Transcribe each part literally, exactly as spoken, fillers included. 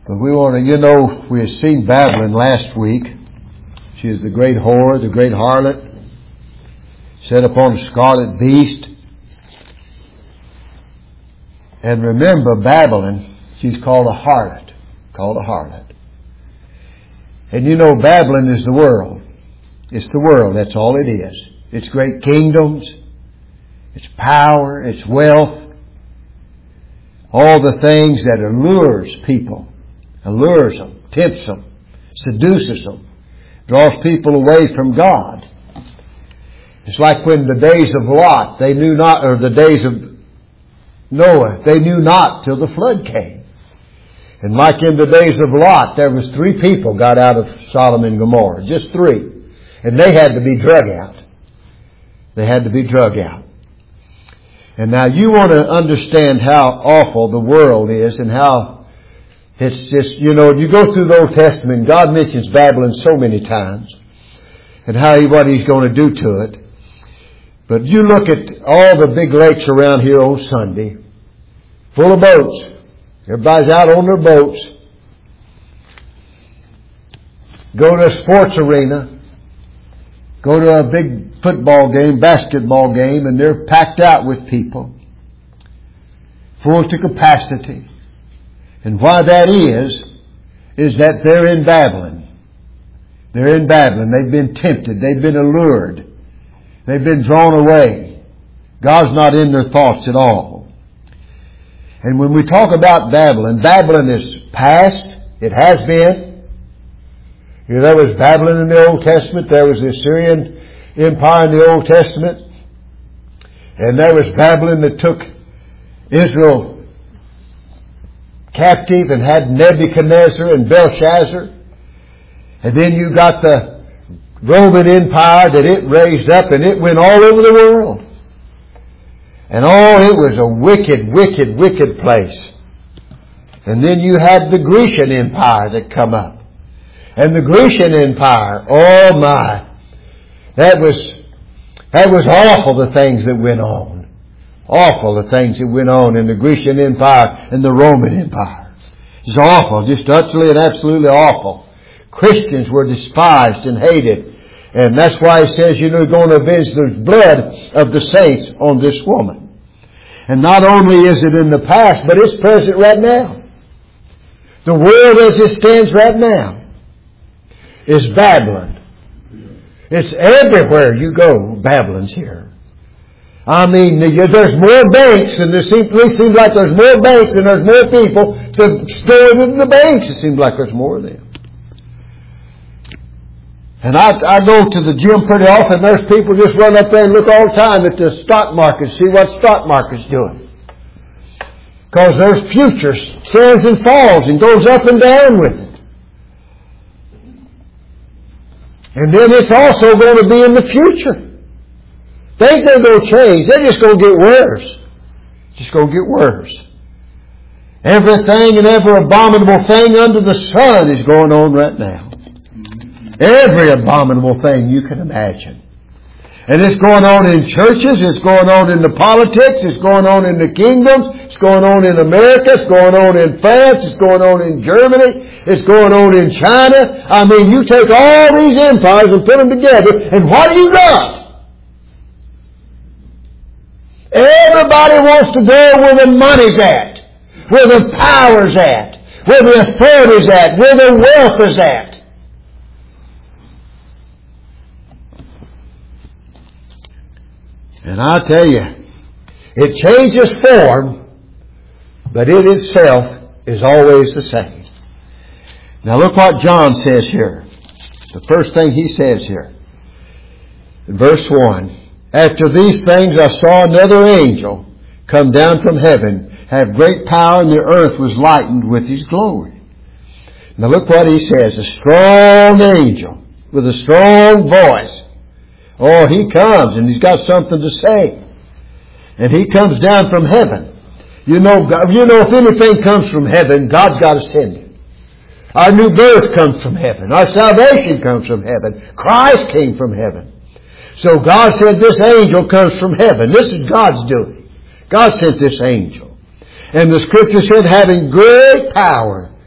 But we want to, you know, we had seen Babylon last week. She is the great whore, the great harlot, set upon a scarlet beast. And remember, Babylon, she's called a harlot, called a harlot. And you know, Babylon is the world. It's the world, that's all it is. It's great kingdoms, it's power, it's wealth, all the things that allures people, allures them, tempts them, seduces them, draws people away from God. It's like when the days of Lot, they knew not, or the days of Noah, they knew not till the flood came. And like in the days of Lot, there was three people got out of Sodom and Gomorrah, just three. And they had to be drug out. They had to be drug out. And now you want to understand how awful the world is and how it's just, you know, you go through the Old Testament, God mentions Babylon so many times and how he, what he's going to do to it. But you look at all the big lakes around here on Sunday, full of boats. Everybody's out on their boats. Go to a sports arena. Go to a big football game, basketball game, and they're packed out with people. Full to capacity. And why that is, is that they're in Babylon. They're in Babylon. They've been tempted. They've been allured. They've been drawn away. God's not in their thoughts at all. And when we talk about Babylon, Babylon is past. It has been. There was Babylon in the Old Testament. There was the Assyrian Empire in the Old Testament. And there was Babylon that took Israel captive and had Nebuchadnezzar and Belshazzar. And then you got the Roman Empire that it raised up and it went all over the world. And oh, it was a wicked, wicked, wicked place. And then you had the Grecian Empire that come up. And the Grecian Empire, oh my, that was, that was awful, the things that went on. Awful, the things that went on in the Grecian Empire and the Roman Empire. It's awful, just utterly and absolutely awful. Christians were despised and hated. And that's why it says, you know, you're going to avenge the blood of the saints on this woman. And not only is it in the past, but it's present right now. The world as it stands right now is Babylon. It's everywhere you go, Babylon's here. I mean, there's more banks, and there seems, it seems like there's more banks and there's more people to store in the banks. It seems like there's more of them. And I, I go to the gym pretty often. There's people just run up there and look all the time at the stock market, see what stock market's doing. Because there's future stands and falls and goes up and down with it. And then it's also going to be in the future. Things ain't going to change. They're just going to get worse. Just going to get worse. Everything and every abominable thing under the sun is going on right now. Every abominable thing you can imagine. And it's going on in churches, it's going on in the politics, it's going on in the kingdoms, it's going on in America, it's going on in France, it's going on in Germany, it's going on in China. I mean, you take all these empires and put them together, and what do you got? Everybody wants to go where the money's at, where the power's at, where the authority's at, where the wealth is at. And I tell you, it changes form, but it itself is always the same. Now look what John says here. The first thing he says here. In verse one. After these things I saw another angel come down from heaven, have great power, and the earth was lightened with his glory. Now look what he says. A strong angel with a strong voice. Oh, he comes and he's got something to say. And he comes down from heaven. You know, you know, if anything comes from heaven, God's got to send it. Our new birth comes from heaven. Our salvation comes from heaven. Christ came from heaven. So God said this angel comes from heaven. This is God's doing. God sent this angel. And the scripture said having great power,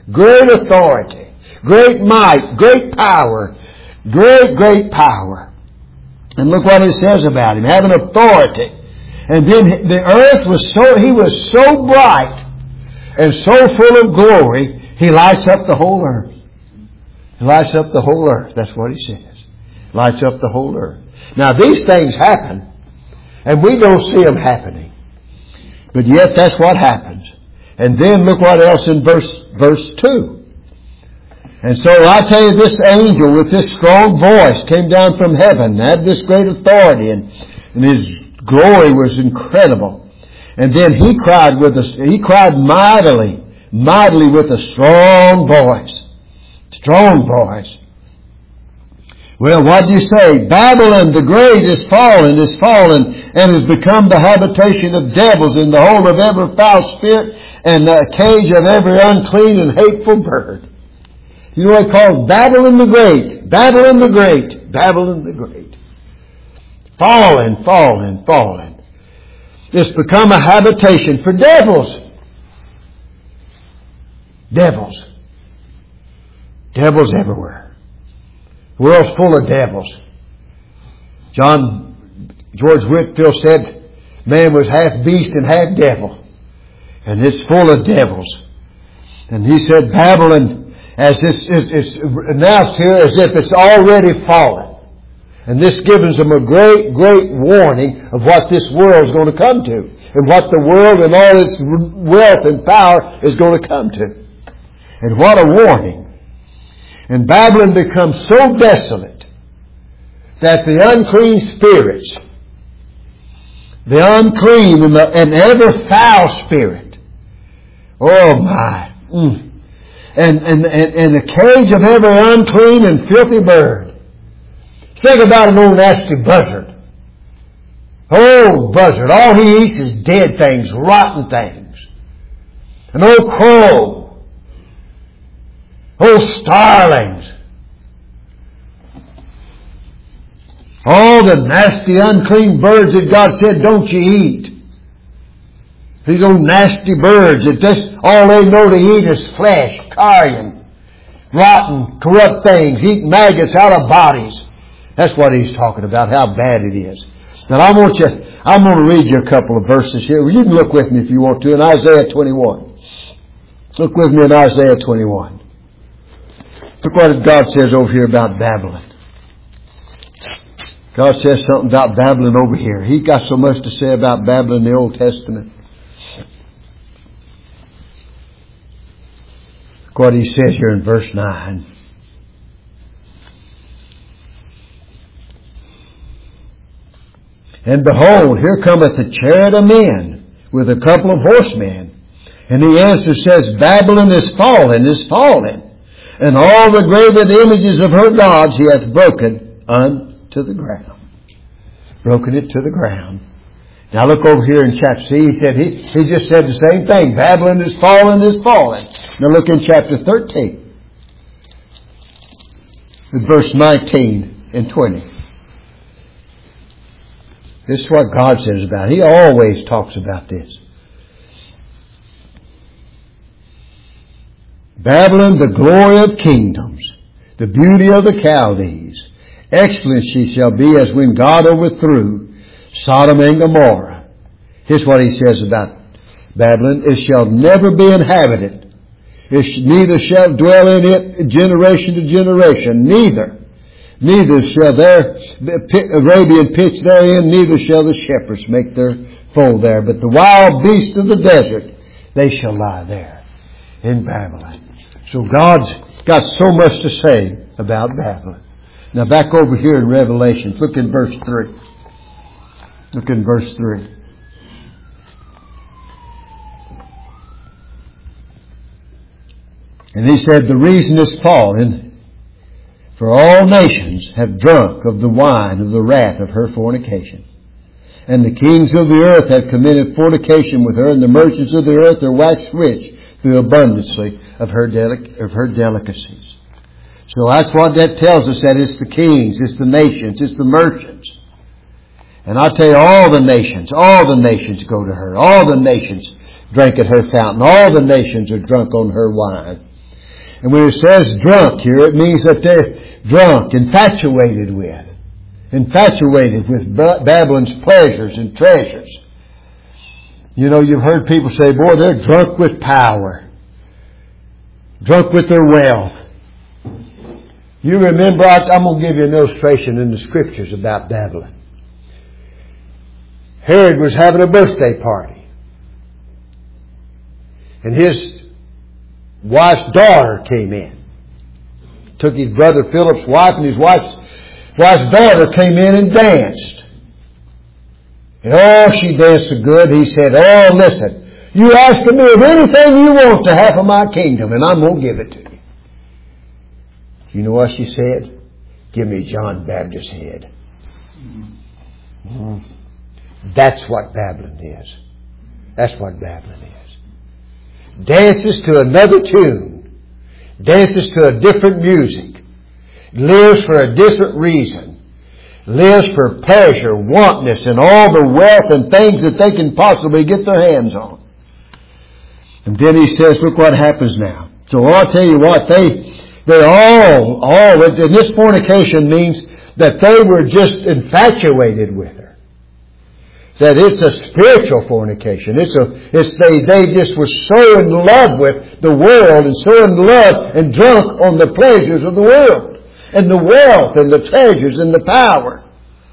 great authority, great might, great power, great, great power. And look what it says about him, having authority. And then the earth was so, he was so bright and so full of glory, he lights up the whole earth. He lights up the whole earth. That's what he says. Lights up the whole earth. Now these things happen, and we don't see them happening. But yet that's what happens. And then look what else in verse, verse two. And so I tell you, this angel with this strong voice came down from heaven, had this great authority, and, and his glory was incredible. And then he cried with a, he cried mightily, mightily with a strong voice. Strong voice. Well, what do you say? Babylon the great is fallen, is fallen, and has become the habitation of devils, and the hole of every foul spirit, and the cage of every unclean and hateful bird. You know what he calls Babylon the great, Babylon the great, Babylon the great. Fallen, fallen, fallen. It's become a habitation for devils. Devils. Devils everywhere. The world's full of devils. John George Whitefield said man was half beast and half devil. And it's full of devils. And he said Babylon, as it's, it's announced here, as if it's already fallen. And this gives them a great, great warning of what this world is going to come to. And what the world and all its wealth and power is going to come to. And what a warning. And Babylon becomes so desolate that the unclean spirits, the unclean and, the, and every foul spirit, oh my, mm, and, and, and, and the cage of every unclean and filthy bird. Think about an old nasty buzzard. Oh, buzzard, all he eats is dead things, rotten things. An old crow. Oh, starlings. All the nasty, unclean birds that God said, don't you eat. These old nasty birds that just, all they know to eat is flesh, carrion, rotten, corrupt things, eat maggots out of bodies. That's what he's talking about, how bad it is. Now I want you, I'm going to read you a couple of verses here. You can look with me if you want to in Isaiah twenty-one. Look with me in Isaiah twenty-one. Look what God says over here about Babylon. God says something about Babylon over here. He got so much to say about Babylon in the Old Testament. Look what he says here in verse nine. And behold, here cometh a chariot of men with a couple of horsemen. And the answer says, Babylon is fallen, is fallen. And all the graven images of her gods he hath broken unto the ground. Broken it to the ground. Now look over here in chapter, see, he said, he, he just said the same thing. Babylon is fallen, is fallen. Now look in chapter thirteen. With verse nineteen and twenty. This is what God says about it. He always talks about this. Babylon, the glory of kingdoms, the beauty of the Chaldees. Excellent she shall be as when God overthrew Sodom and Gomorrah. Here's what he says about Babylon. It shall never be inhabited. It neither shall dwell in it generation to generation. Neither. Neither shall their Arabian pitch therein, neither shall the shepherds make their fold there. But the wild beasts of the desert, they shall lie there in Babylon. So God's got so much to say about Babylon. Now back over here in Revelation, look in verse three. Look in verse three. And he said, the reason is fallen, for all nations have drunk of the wine of the wrath of her fornication. And the kings of the earth have committed fornication with her, and the merchants of the earth are waxed rich through abundancy of her delic- of her delicacies. So that's what that tells us, that it's the kings, it's the nations, it's the merchants. And I tell you, all the nations, all the nations go to her. All the nations drink at her fountain. All the nations are drunk on her wine. And when it says drunk here, it means that they're drunk, infatuated with. Infatuated with Babylon's pleasures and treasures. You know, you've heard people say, boy, they're drunk with power. Drunk with their wealth. You remember, I'm going to give you an illustration in the Scriptures about Babylon. Herod was having a birthday party. And his wife's daughter came in. Took his brother Philip's wife, and his wife's, wife's daughter came in and danced. And oh, she danced so good, he said, oh, listen, you ask of me of anything you want to half of my kingdom, and I'm going to give it to you. You know what she said? Give me John Baptist's head. Mm-hmm. That's what Babylon is. That's what Babylon is. Dances to another tune. Dances to a different music. Lives for a different reason. Lives for pleasure, wantonness, and all the wealth and things that they can possibly get their hands on. And then he says, look what happens now. So I'll tell you what, they, they all, all, and this fornication means that they were just infatuated with her. That it's a spiritual fornication. It's a, it's they, they just were so in love with the world and so in love and drunk on the pleasures of the world. And the wealth and the treasures and the power.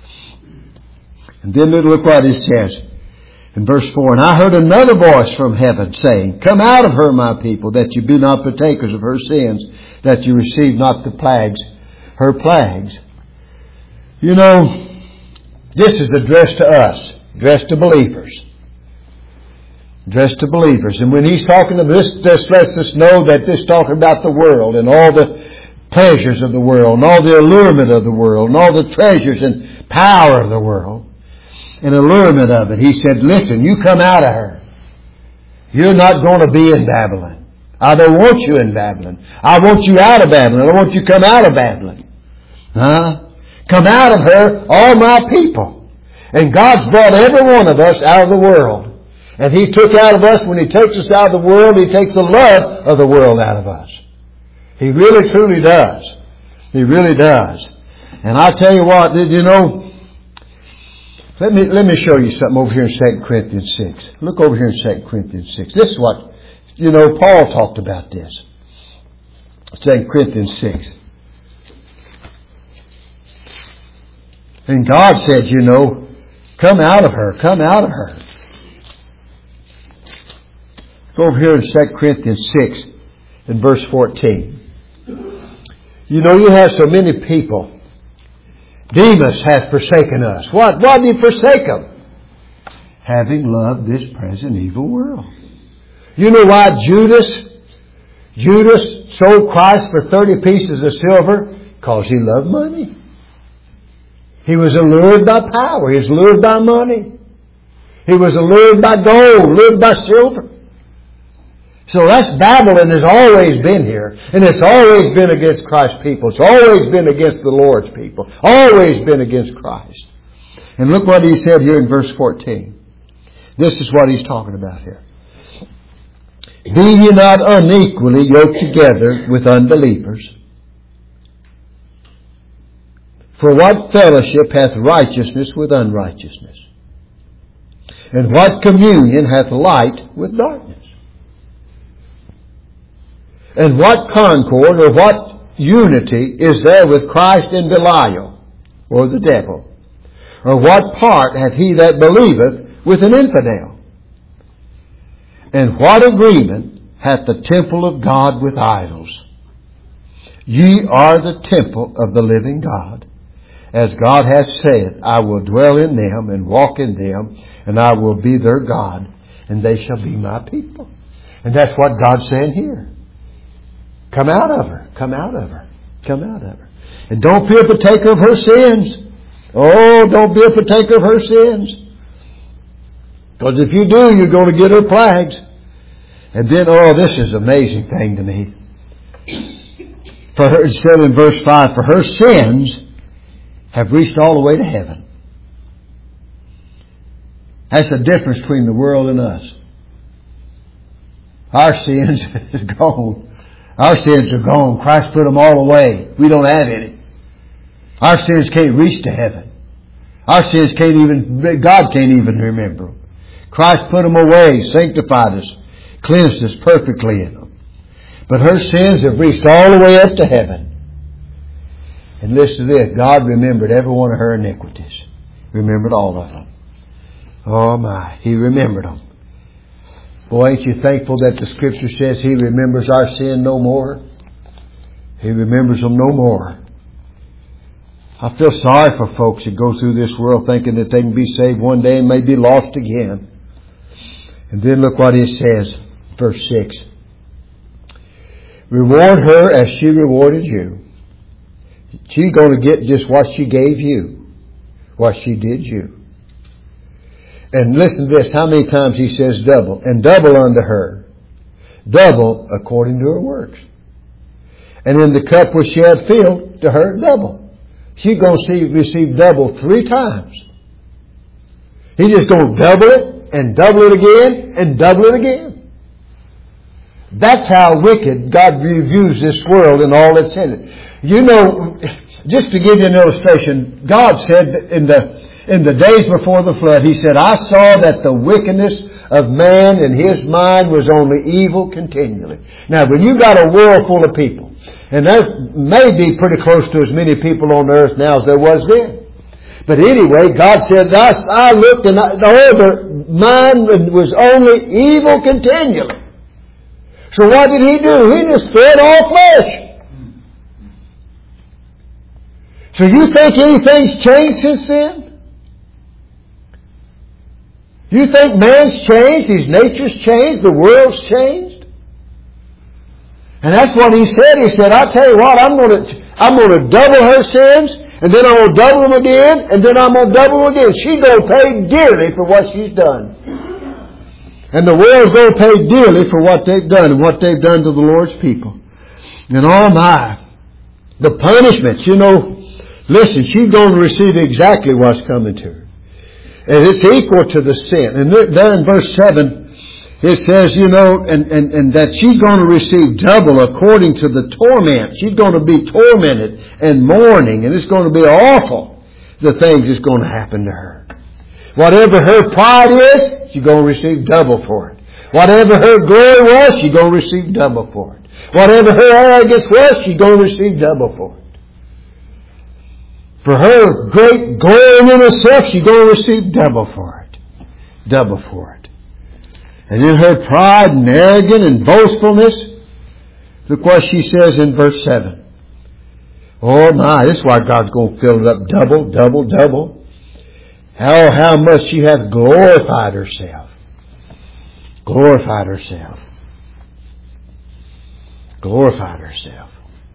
And then look what it says in verse four. And I heard another voice from heaven saying, come out of her, my people, that you be not partakers of her sins, that you receive not the plagues, her plagues. You know, this is addressed to us, addressed to believers. Addressed to believers. And when he's talking about this, this lets us know that this is talking about the world and all the pleasures of the world, and all the allurement of the world, and all the treasures and power of the world, and allurement of it. He said, listen, you come out of her. You're not going to be in Babylon. I don't want you in Babylon. I want you out of Babylon. I want you to come out of Babylon. Huh? Come out of her, all my people. And God's brought every one of us out of the world. And He took out of us, when He takes us out of the world, He takes the love of the world out of us. He really, truly does. He really does. And I tell you what, did you know, let me, let me show you something over here in Second Corinthians six. Look over here in Second Corinthians six. This is what, you know, Paul talked about this. Second Corinthians six. And God said, you know, come out of her, come out of her. Go over here in Second Corinthians six in verse fourteen. You know, you have so many people. Demas hath forsaken us. What? Why did he forsake them? Having loved this present evil world. You know why Judas, Judas sold Christ for thirty pieces of silver? Because he loved money. He was allured by power. He was allured by money. He was allured by gold, allured by silver. So that's Babylon has always been here. And it's always been against Christ's people. It's always been against the Lord's people. Always been against Christ. And look what he said here in verse fourteen. This is what he's talking about here. Be ye not unequally yoked together with unbelievers. For what fellowship hath righteousness with unrighteousness? And what communion hath light with darkness? And what concord or what unity is there with Christ and Belial, or the devil? Or what part hath he that believeth with an infidel? And what agreement hath the temple of God with idols? Ye are the temple of the living God. As God hath said, I will dwell in them and walk in them, and I will be their God, and they shall be my people. And that's what God's saying here. Come out of her. Come out of her. Come out of her. And don't be a partaker of her sins. Oh, don't be a partaker of her sins. Because if you do, you're going to get her plagues. And then, oh, this is an amazing thing to me. For her, it said in verse five, for her sins have reached all the way to heaven. That's the difference between the world and us. Our sins is gone. Our sins are gone. Christ put them all away. We don't have any. Our sins can't reach to heaven. Our sins can't even, God can't even remember them. Christ put them away, sanctified us, cleansed us perfectly in them. But her sins have reached all the way up to heaven. And listen to this. God remembered every one of her iniquities. Remembered all of them. Oh my, He remembered them. Boy, ain't you thankful that the Scripture says He remembers our sin no more? He remembers them no more. I feel sorry for folks that go through this world thinking that they can be saved one day and may be lost again. And then look what it says, verse six. Reward her as she rewarded you. She's going to get just what she gave you, what she did you. And listen to this, how many times He says double, and double unto her. Double according to her works. And in the cup which she had filled, to her double. She's going to see, receive double three times. He's just going to double it, and double it again, and double it again. That's how wicked God reviews this world and all that's in it. You know, just to give you an illustration, God said in the in the days before the flood, He said, I saw that the wickedness of man in his mind was only evil continually. Now, when you got a world full of people, and there may be pretty close to as many people on earth now as there was then. But anyway, God said, I, I looked and I, the mind was only evil continually. So what did He do? He just fed all flesh. So you think anything's changed since then? You think man's changed, his nature's changed, the world's changed? And that's what He said. He said, I'll tell you what, I'm going to, I'm going to double her sins, and then I'm going to double them again, and then I'm going to double them again. She's going to pay dearly for what she's done. And the world's going to pay dearly for what they've done and what they've done to the Lord's people. And oh my, the punishments, you know, listen, she's going to receive exactly what's coming to her. And it's equal to the sin. And there in verse seven, it says, you know, and, and, and that she's going to receive double according to the torment. She's going to be tormented and mourning, and it's going to be awful, the things that's going to happen to her. Whatever her pride is, she's going to receive double for it. Whatever her glory was, she's going to receive double for it. Whatever her arrogance was, she's going to receive double for it. For her great glory in herself, she's going to receive double for it. Double for it. And in her pride and arrogance and boastfulness, look what she says in verse seven. Oh my, this is why God's going to fill it up double, double, double. How, how much she hath glorified herself. Glorified herself. Glorified herself.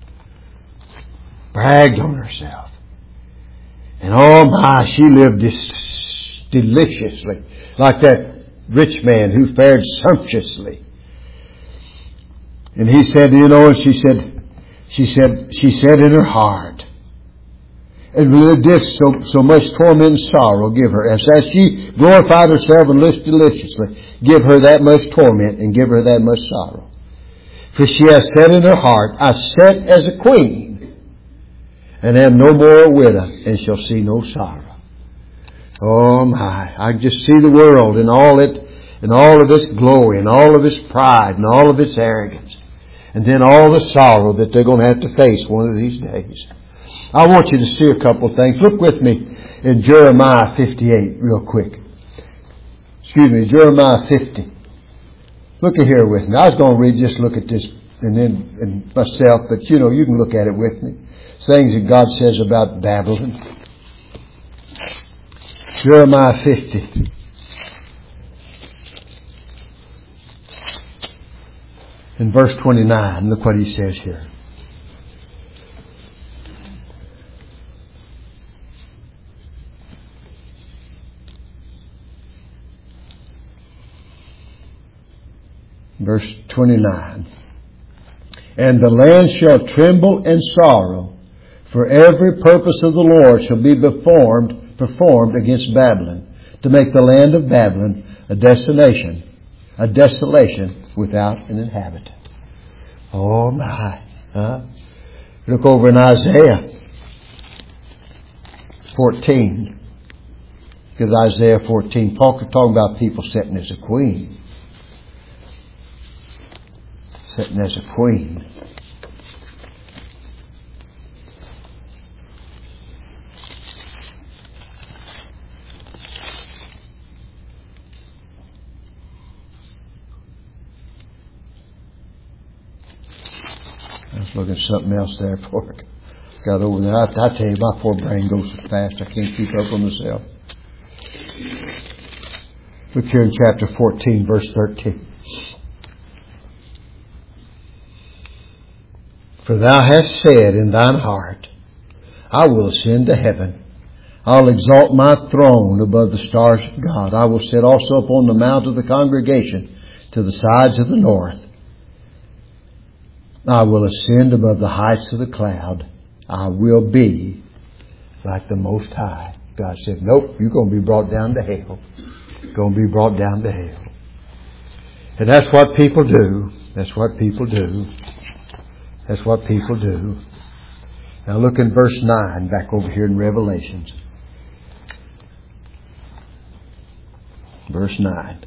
Bragged on herself. And oh my, she lived this deliciously, like that rich man who fared sumptuously. And he said, you know, and she said, she said, she said in her heart, and lived this so, so much torment and sorrow give her. As, as she glorified herself and lived deliciously, give her that much torment and give her that much sorrow. For she has said in her heart, I sat as a queen, and am no more a widow, and shall see no sorrow. Oh my, I just see the world and all it, and all of its glory, and all of its pride, and all of its arrogance. And then all the sorrow that they're going to have to face one of these days. I want you to see a couple of things. Look with me in Jeremiah fifty-eight real quick. Excuse me, Jeremiah fifty. Look at here with me. I was going to read, just look at this and then and myself, but you know, you can look at it with me. Things that God says about Babylon. Jeremiah fifty. In verse twenty-nine, look what he says here. Verse twenty-nine. And the land shall tremble and sorrow, for every purpose of the Lord shall be performed, performed against Babylon, to make the land of Babylon a desolation, a desolation without an inhabitant. Oh my. Huh? Look over in Isaiah fourteen. Because Isaiah fourteen, Paul could talk about people sitting as a queen. Sitting as a queen. I was looking at something else there before I got over there. I, I tell you, my poor brain goes so fast I can't keep up with myself. Look here in chapter fourteen, verse thirteen. For thou hast said in thine heart, I will ascend to heaven. I'll exalt my throne above the stars of God. I will sit also upon the mount of the congregation to the sides of the north. I will ascend above the heights of the cloud. I will be like the Most High. God said, nope, you're going to be brought down to hell. You're going to be brought down to hell. And that's what people do. That's what people do. That's what people do. Now look in verse nine, back over here in Revelations. Verse nine.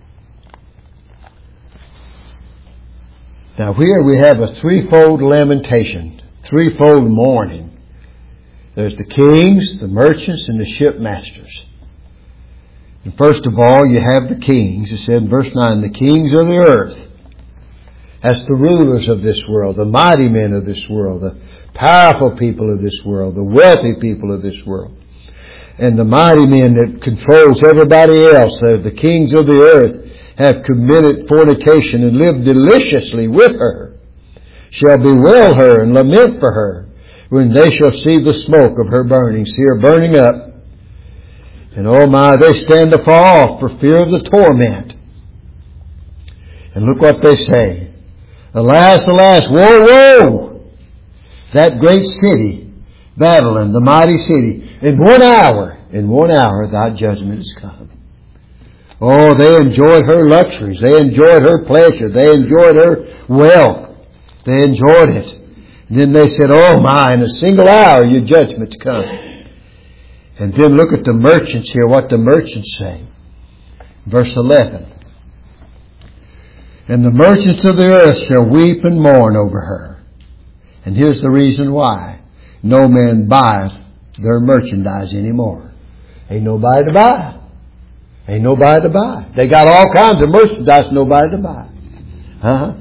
Now here we have a threefold lamentation, threefold mourning. There's the kings, the merchants, and the shipmasters. And first of all, you have the kings. It said in verse nine, the kings of the earth. That's the rulers of this world, the mighty men of this world, the powerful people of this world, the wealthy people of this world. And the mighty men that controls everybody else, the kings of the earth, have committed fornication and lived deliciously with her, shall bewail her and lament for her, when they shall see the smoke of her burning, see her burning up. And oh my, they stand afar off for fear of the torment. And look what they say. Alas, alas, woe, woe! That great city, Babylon, the mighty city, in one hour, in one hour thy judgment is come. Oh, they enjoyed her luxuries. They enjoyed her pleasure. They enjoyed her wealth. They enjoyed it. And then they said, oh my, in a single hour your judgment's come. And then look at the merchants here, what the merchants say. Verse eleven. And the merchants of the earth shall weep and mourn over her. And here's the reason why. No man buyeth their merchandise anymore. Ain't nobody to buy. Ain't nobody to buy. They got all kinds of merchandise, nobody to buy. Huh?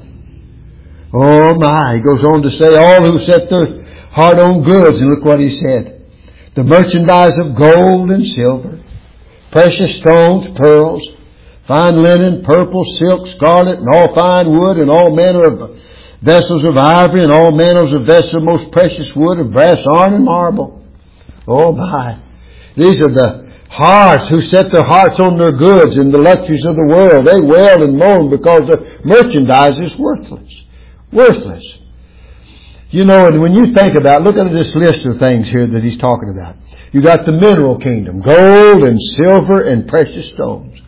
Oh my, he goes on to say, all who set their heart on goods, and look what he said. The merchandise of gold and silver, precious stones, pearls, fine linen, purple, silk, scarlet, and all fine wood, and all manner of vessels of ivory, and all manners of vessels of most precious wood, of brass, iron, and marble. Oh my. These are the hearts who set their hearts on their goods and the luxuries of the world. They wail and moan because the merchandise is worthless. Worthless. You know, and when you think about it, look at this list of things here that he's talking about. You got the mineral kingdom, gold and silver and precious stones.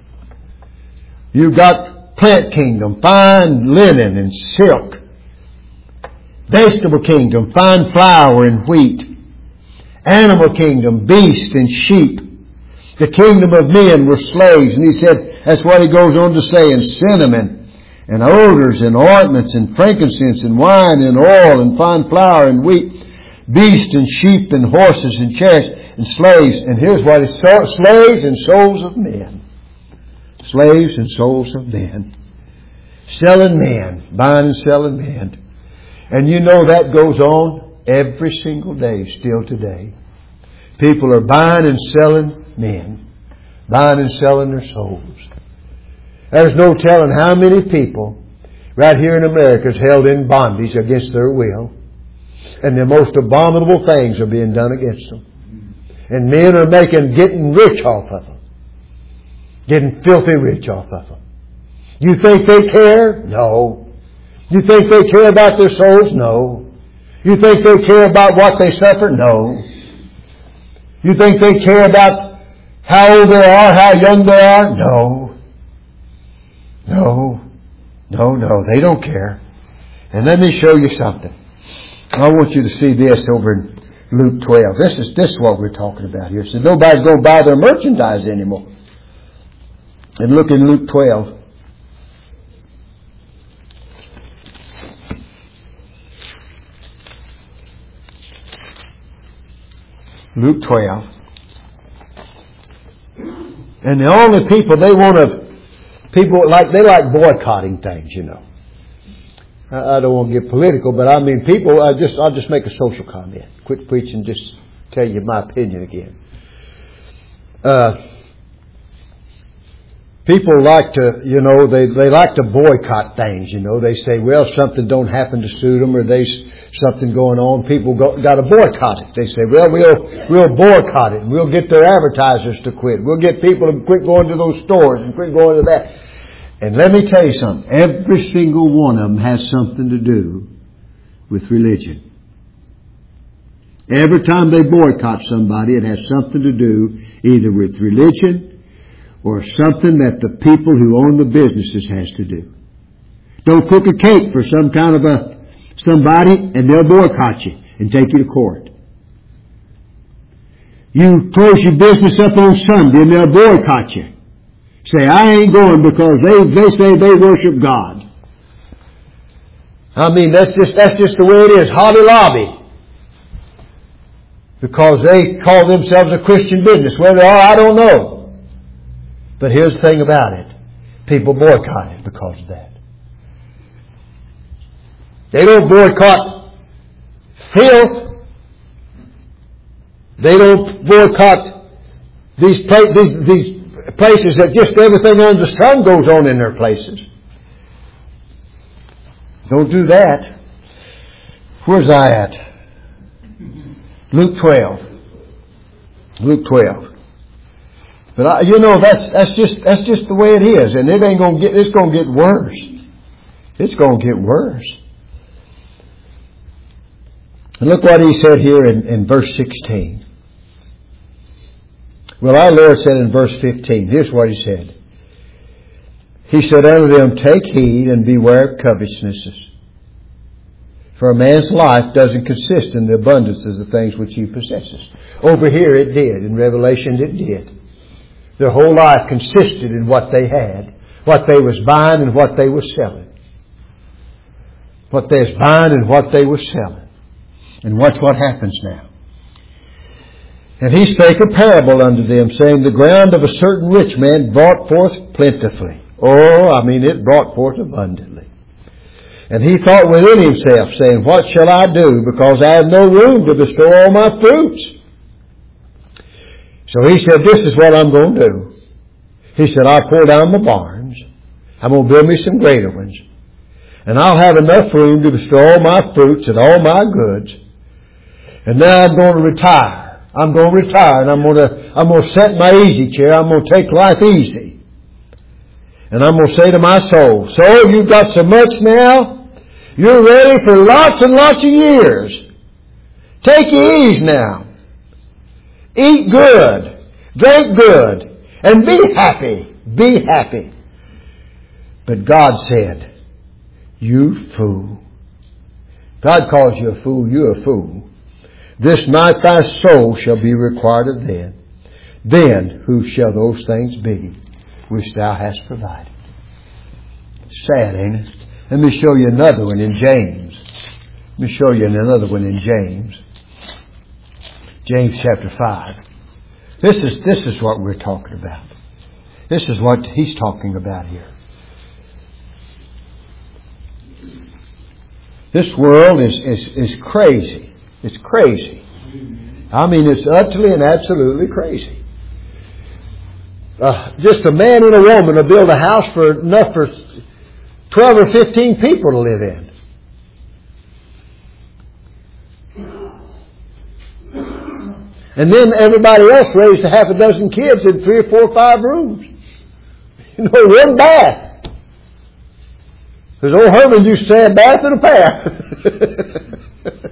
You got plant kingdom, fine linen and silk. Vegetable kingdom, fine flour and wheat. Animal kingdom, beast and sheep. The kingdom of men were slaves. And he said, that's what he goes on to say, in cinnamon and odors and ointments and frankincense and wine and oil and fine flour and wheat, beasts and sheep and horses and chariots and slaves. And here's what it's slaves and souls of men. Slaves and souls of men. Selling men, buying and selling men. And you know that goes on every single day, still today. People are buying and selling men. Buying and selling their souls. There's no telling how many people right here in America is held in bondage against their will. And the most abominable things are being done against them. And men are making, getting rich off of them. Getting filthy rich off of them. You think they care? No. You think they care about their souls? No. You think they care about what they suffer? No. You think they care about how old they are, how young they are? No. No. No, no. They don't care. And let me show you something. I want you to see this over in Luke twelve. This is this is what we're talking about here. So nobody's going to buy their merchandise anymore. And look in Luke twelve. Luke twelve. And the only people they want to, people like, they like boycotting things, you know. I, I don't want to get political, but I mean people, I just, I'll just make a social comment. Quit preaching, just tell you my opinion again. Uh, people like to, you know, they, they like to boycott things, you know. They say, well, something don't happen to suit them, or they, something going on. People go, got to boycott it. They say, well, we'll, we'll boycott it. We'll get their advertisers to quit. We'll get people to quit going to those stores and quit going to that. And let me tell you something. Every single one of them has something to do with religion. Every time they boycott somebody, it has something to do either with religion or something that the people who own the businesses has to do. Don't cook a cake for some kind of a somebody and they'll boycott you and take you to court. You close your business up on Sunday and they'll boycott you. Say, I ain't going because they, they say they worship God. I mean, that's just, that's just the way it is. Hobby Lobby. Because they call themselves a Christian business. Where they are, I don't know. But here's the thing about it. People boycott it because of that. They don't boycott filth. They don't boycott these, pla- these, these places that just everything under the sun goes on in their places. Don't do that. Where's I at? Luke twelve. Luke twelve. But I, you know, that's that's just that's just the way it is, and it ain't gonna get. It's gonna get worse. It's gonna get worse. And look what he said here in, in verse sixteen. Well, our Lord said in verse fifteen. Here's what he said. He said unto them, take heed and beware of covetousness. For a man's life doesn't consist in the abundance of the things which he possesses. Over here it did. In Revelation it did. Their whole life consisted in what they had, what they was buying and what they was selling. What they was buying and what they was selling. And watch what happens now. And he spake a parable unto them, saying, the ground of a certain rich man brought forth plentifully. Oh, I mean, it brought forth abundantly. And he thought within himself, saying, what shall I do? Because I have no room to bestow all my fruits. So he said, this is what I'm going to do. He said, I'll pour down my barns. I'm going to build me some greater ones. And I'll have enough room to bestow all my fruits and all my goods. And now I'm going to retire. I'm going to retire and I'm going to, I'm going to sit in my easy chair. I'm going to take life easy. And I'm going to say to my soul, soul, you've got so much now. You're ready for lots and lots of years. Take your ease now. Eat good. Drink good. And be happy. Be happy. But God said, you fool. God calls you a fool. You're a fool. This night thy soul shall be required of thee. Then who shall those things be which thou hast provided? Sad, ain't it? Let me show you another one in James. Let me show you another one in James. James chapter five. This is, this is what we're talking about. This is what he's talking about here. This world is, is, is crazy. It's crazy. I mean, it's utterly and absolutely crazy. Uh, just a man and a woman will build a house for enough for twelve or fifteen people to live in. And then everybody else raised a half a dozen kids in three or four or five rooms. You know, one bath. Because old Herman used to say a bath and a pair.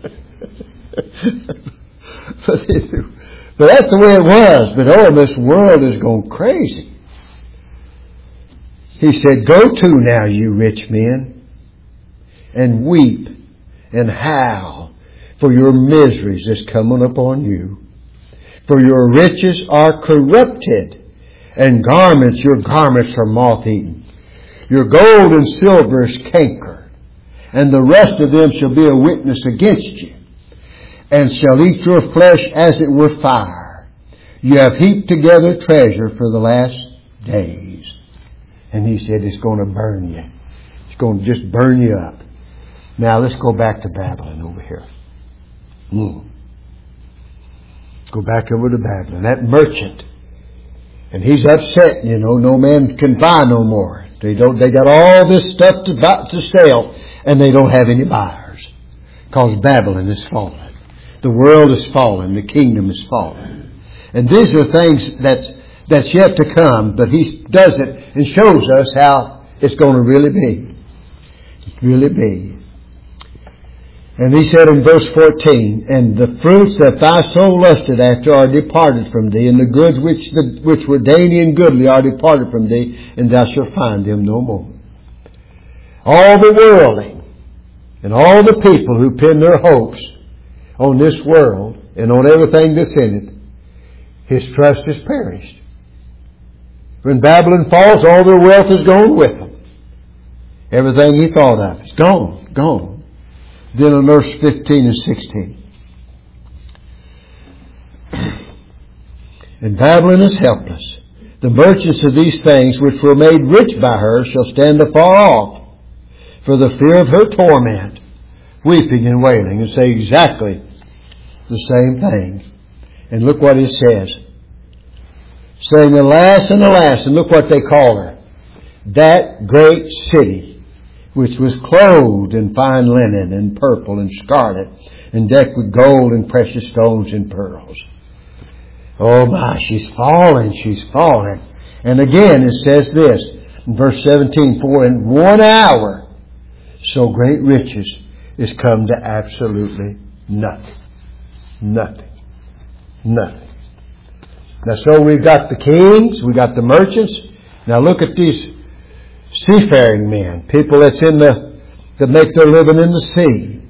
But that's the way it was. But oh, this world is going crazy. He said, go to now, you rich men. and weep and howl for your miseries that's coming upon you. For your riches are corrupted, and garments, your garments are moth-eaten. Your gold and silver is canker, and the rest of them shall be a witness against you, and shall eat your flesh as it were fire. You have heaped together treasure for the last days. And he said it's going to burn you. It's going to just burn you up. Now let's go back to Babylon over here. Hmm. Go back over to Babylon. That merchant. And he's upset, you know. No man can buy no more. They don't. They got all this stuff to buy, to sell, and they don't have any buyers, because Babylon is fallen. The world is fallen. The kingdom is fallen. And these are things that that's yet to come. But he does it and shows us how it's going to really be. Really be. And he said in verse fourteen, and the fruits that thy soul lusted after are departed from thee, and the goods which the, which were dainty and goodly are departed from thee, and thou shalt find them no more. All the worldling and all the people who pin their hopes on this world and on everything that's in it, his trust is perished. When Babylon falls, all their wealth is gone with them. Everything he thought of is gone, gone. Then in verse fifteen and sixteen. And Babylon is helpless. The merchants of these things which were made rich by her shall stand afar off for the fear of her torment, weeping and wailing, and say exactly the same thing. And look what it says. Saying, alas and alas, and look what they call her. That great city, which was clothed in fine linen and purple and scarlet, and decked with gold and precious stones and pearls. Oh my, she's fallen, she's fallen. And again it says this, in verse seventeen, for in one hour so great riches is come to absolutely nothing. Nothing. Nothing. Now so we've got the kings, we got the merchants. Now look at these seafaring men, people that's in the, that make their living in the sea.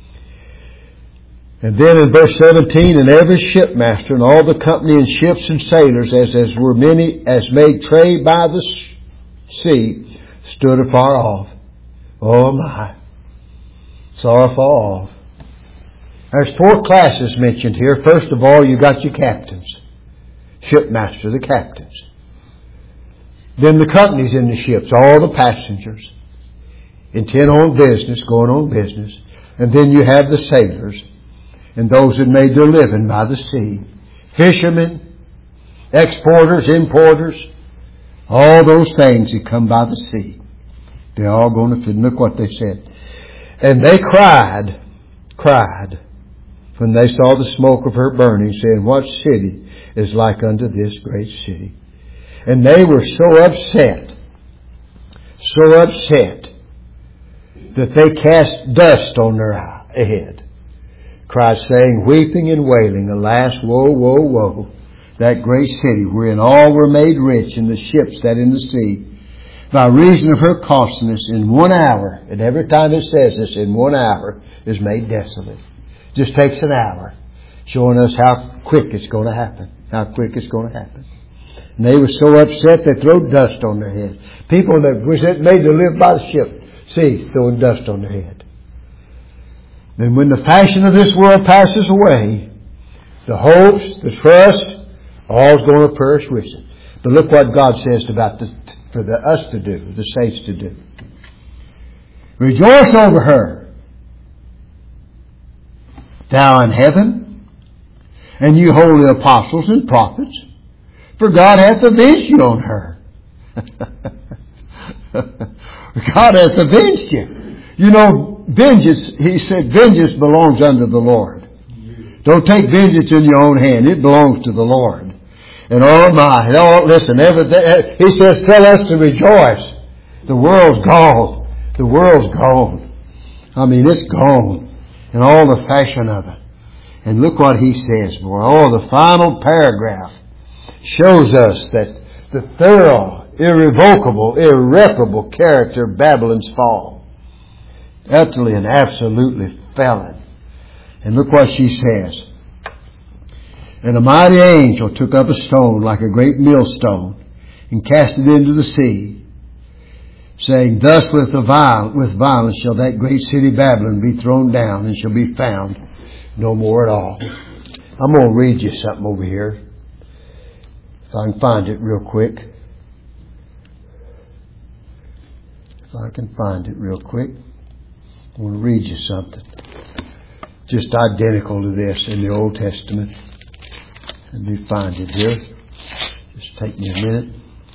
And then in verse seventeen, and every shipmaster and all the company and ships and sailors, as, as were many, as made trade by the sea, stood afar off. Oh my. Saw afar off. There's four classes mentioned here. First of all, you got your captains. Shipmaster, the captains. Then the companies in the ships, all the passengers, intent on business, going on business. And then you have the sailors and those that made their living by the sea. Fishermen, exporters, importers, all those things that come by the sea. They're all going to, look what they said. And they cried, cried, when they saw the smoke of her burning, saying, what city is like unto this great city? And they were so upset, so upset, that they cast dust on their head, cried, saying, weeping and wailing, alas, woe, woe, woe, that great city wherein all were made rich, and the ships that in the sea, by reason of her costliness, in one hour, and every time it says this, in one hour, is made desolate. Just takes an hour, showing us how quick it's going to happen, how quick it's going to happen. And they were so upset they threw dust on their head. People that was made to live by the ship, see, throwing dust on their head. Then when the fashion of this world passes away, the hopes, the trust, all's going to perish with it. But look what God says about the, for the, us to do, the saints to do. Rejoice over her, thou in heaven, and you holy apostles and prophets, for God hath avenged you on her. God hath avenged you. You know, vengeance, he said, vengeance belongs unto the Lord. Don't take vengeance in your own hand. It belongs to the Lord. And oh my, oh, listen, everything, he says, tell us to rejoice. The world's gone. The world's gone. I mean, it's gone. And all the fashion of it. And look what he says, boy. Oh, the final paragraph shows us that the thorough, irrevocable, irreparable character of Babylon's fall. Utterly and absolutely felon. And look what she says. And a mighty angel took up a stone like a great millstone and cast it into the sea, saying, Thus with, the viol- with violence shall that great city Babylon be thrown down, and shall be found no more at all. I'm going to read you something over here, if I can find it real quick. If I can find it real quick. I want to read you something just identical to this in the Old Testament. Let me find it here. Just take me a minute.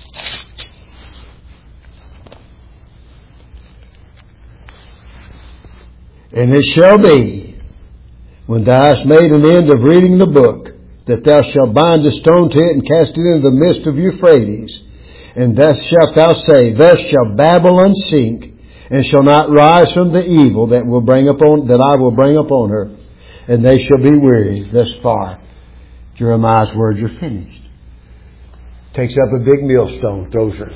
And it shall be, when thou hast made an end of reading the book, that thou shalt bind a stone to it and cast it into the midst of Euphrates. And thus shalt thou say, Thus shall Babylon sink, and shall not rise from the evil that will bring upon that I will bring upon her, and they shall be weary. Thus far, Jeremiah's words are finished. Takes up a big millstone, throws her.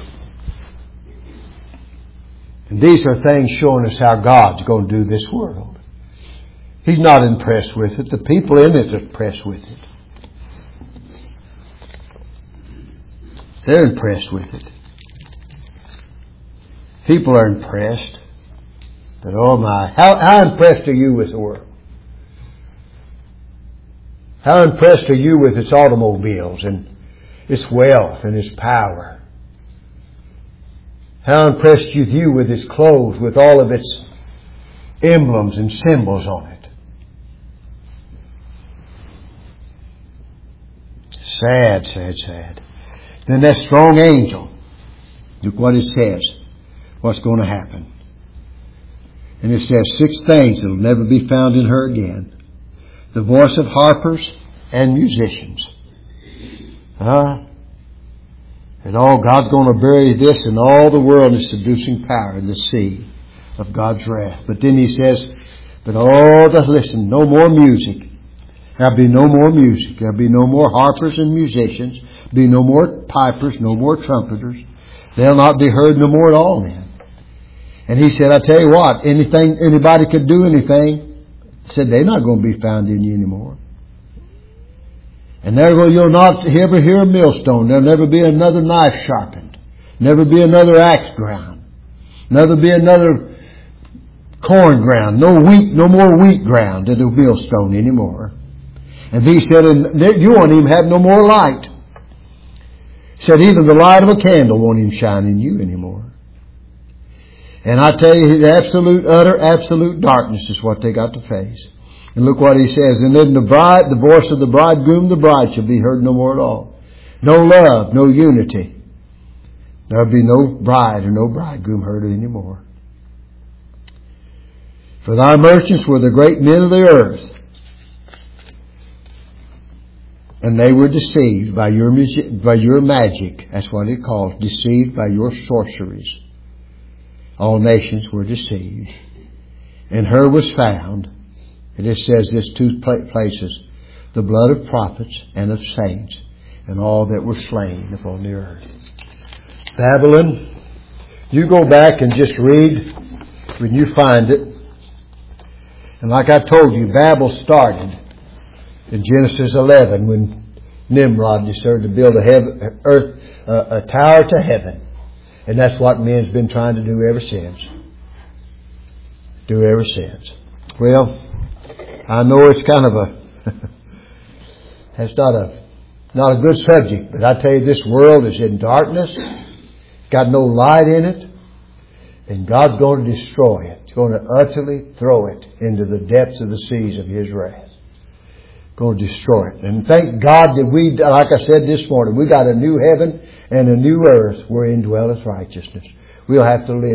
And these are things showing us how God's going to do this world. He's not impressed with it. The people in it are impressed with it. They're impressed with it. People are impressed. But oh my, how, how impressed are you with the world? How impressed are you with its automobiles and its wealth and its power? How impressed are you with its clothes, with all of its emblems and symbols on it? Sad, sad, sad. Then that strong angel, look what it says. What's going to happen? And it says six things that will never be found in her again. The voice of harpers and musicians. Huh? And all God's going to bury this in all the world is seducing power in the sea of God's wrath. But then he says, but all that listen, no more music. There'll be no more music. There'll be no more harpers and musicians. Be no more pipers, no more trumpeters. They'll not be heard no more at all then. And he said, I tell you what, anything, anybody could do anything. Said they're not going to be found in you anymore. And there will, you'll not ever hear a millstone. There'll never be another knife sharpened. Never be another axe ground. Never be another corn ground. No wheat, no more wheat ground at a millstone anymore. And he said, and you won't even have no more light. He said, even the light of a candle won't even shine in you anymore. And I tell you, the absolute, utter, absolute darkness is what they got to face. And look what he says. And then the bride, the voice of the bridegroom, the bride shall be heard no more at all. No love, no unity. There'll be no bride or no bridegroom heard anymore. For thy merchants were the great men of the earth. And they were deceived by your music, by your magic. That's what it calls. Deceived by your sorceries. All nations were deceived. And her was found. And it says this two places. The blood of prophets and of saints. And all that were slain upon the earth. Babylon. You go back and just read when you find it. And like I told you, Babel started in Genesis eleven when Nimrod decided to build a heaven, earth, uh, a tower to heaven. And that's what men's been trying to do ever since. Do ever since. Well, I know it's kind of a, it's not a, not a good subject, but I tell you, this world is in darkness, got no light in it, and God's going to destroy it. He's going to utterly throw it into the depths of the seas of His wrath. Going to destroy it. And thank God that we, like I said this morning, we got a new heaven and a new earth wherein dwelleth righteousness. We'll have to live